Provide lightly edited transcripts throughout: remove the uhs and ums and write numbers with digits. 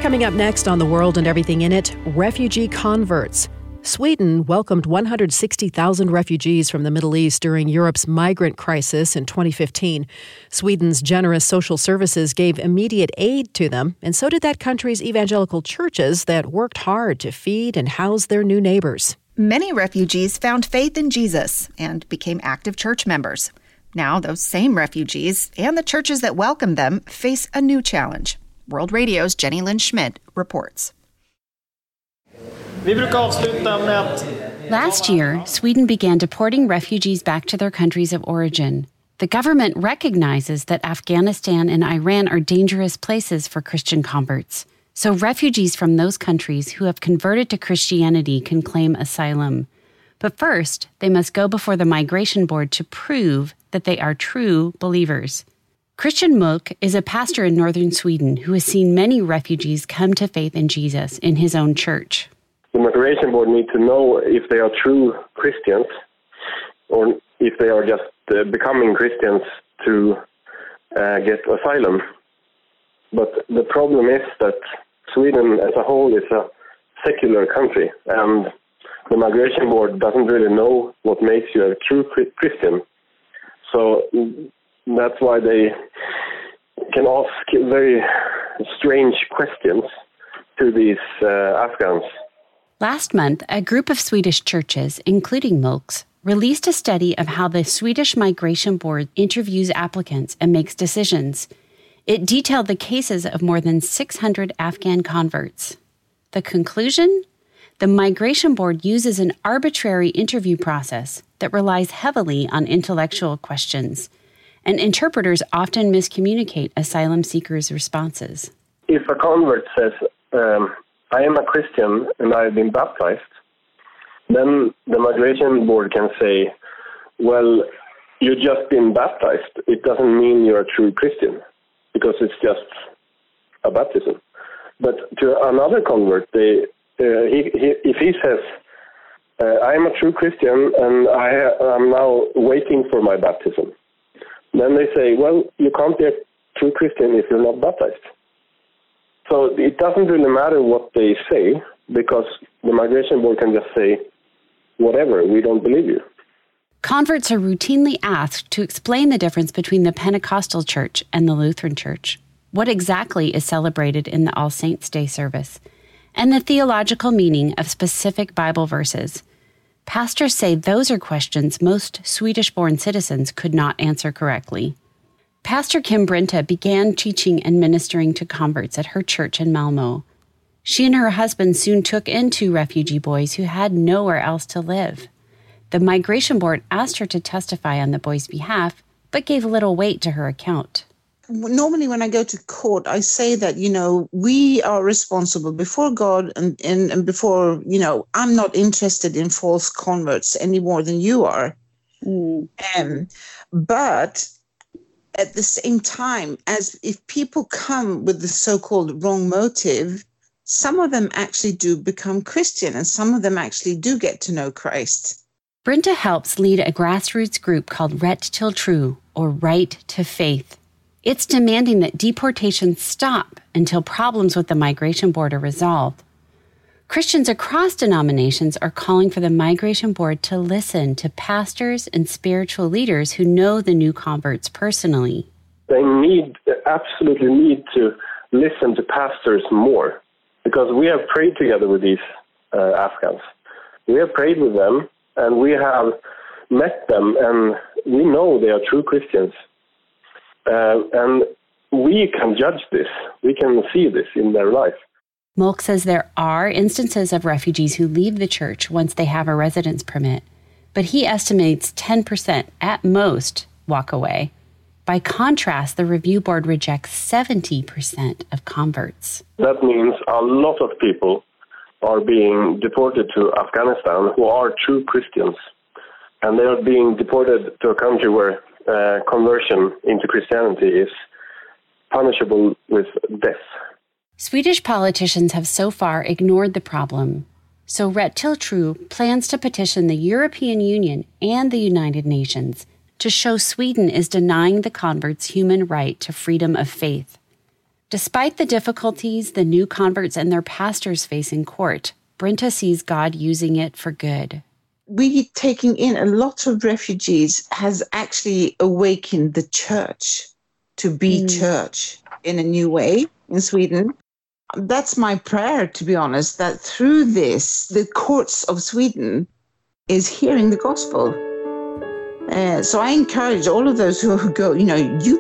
Coming up next on The World and Everything in It, refugee converts. Sweden welcomed 160,000 refugees from the Middle East during Europe's migrant crisis in 2015. Sweden's generous social services gave immediate aid to them, and so did that country's evangelical churches that worked hard to feed and house their new neighbors. Many refugees found faith in Jesus and became active church members. Now, those same refugees and the churches that welcomed them face a new challenge. World Radio's Jenny Lynn Schmidt reports. Last year, Sweden began deporting refugees back to their countries of origin. The government recognizes that Afghanistan and Iran are dangerous places for Christian converts. So refugees from those countries who have converted to Christianity can claim asylum. But first, they must go before the Migration Board to prove that they are true believers. Christian Mulk is a pastor in northern Sweden who has seen many refugees come to faith in Jesus in his own church. The Migration Board need to know if they are true Christians or if they are just becoming Christians to get asylum. But the problem is that Sweden as a whole is a secular country, and the Migration Board doesn't really know what makes you a true Christian. So that's why they can ask very strange questions to these Afghans. Last month, a group of Swedish churches, including Mulk's, released a study of how the Swedish Migration Board interviews applicants and makes decisions. It detailed the cases of more than 600 Afghan converts. The conclusion? The Migration Board uses an arbitrary interview process that relies heavily on intellectual questions, and interpreters often miscommunicate asylum seekers' responses. If a convert says, I am a Christian and I've been baptized, then the Migration Board can say, well, you've just been baptized. It doesn't mean you're a true Christian, because it's just a baptism. But to another convert, if he says, I am a true Christian and I am now waiting for my baptism, then they say, well, you can't be a true Christian if you're not baptized. So it doesn't really matter what they say, because the Migration Board can just say, whatever, we don't believe you. Converts are routinely asked to explain the difference between the Pentecostal Church and the Lutheran Church, what exactly is celebrated in the All Saints' Day service, and the theological meaning of specific Bible verses. Pastors say those are questions most Swedish-born citizens could not answer correctly. Pastor Kim Brinta began teaching and ministering to converts at her church in Malmö. She and her husband soon took in 2 refugee boys who had nowhere else to live. The Migration Board asked her to testify on the boys' behalf, but gave little weight to her account. Normally when I go to court, I say that, we are responsible before God and before, I'm not interested in false converts any more than you are. But at the same time, as if people come with the so-called wrong motive, some of them actually do become Christian and some of them actually do get to know Christ. Brinta helps lead a grassroots group called Rätt till Tro, or Right to Faith. It's demanding that deportations stop until problems with the Migration Board are resolved. Christians across denominations are calling for the Migration Board to listen to pastors and spiritual leaders who know the new converts personally. They absolutely need to listen to pastors more, because we have prayed together with these Afghans. We have prayed with them, and we have met them, and we know they are true Christians. And we can judge this. We can see this in their life. Mulk says there are instances of refugees who leave the church once they have a residence permit, but he estimates 10% at most walk away. By contrast, the review board rejects 70% of converts. That means a lot of people are being deported to Afghanistan who are true Christians, and they are being deported to a country where conversion into Christianity is punishable with death. Swedish politicians have so far ignored the problem. So Rätt till Tro plans to petition the European Union and the United Nations to show Sweden is denying the converts' human right to freedom of faith. Despite the difficulties the new converts and their pastors face in court, Brenta sees God using it for good. We taking in a lot of refugees has actually awakened the church to be church in a new way in Sweden. That's my prayer, to be honest, that through this, the courts of Sweden is hearing the gospel. So I encourage all of those who go, you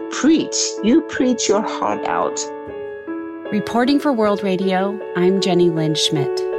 preach your heart out. Reporting for World Radio, I'm Jenny Lynn Schmidt.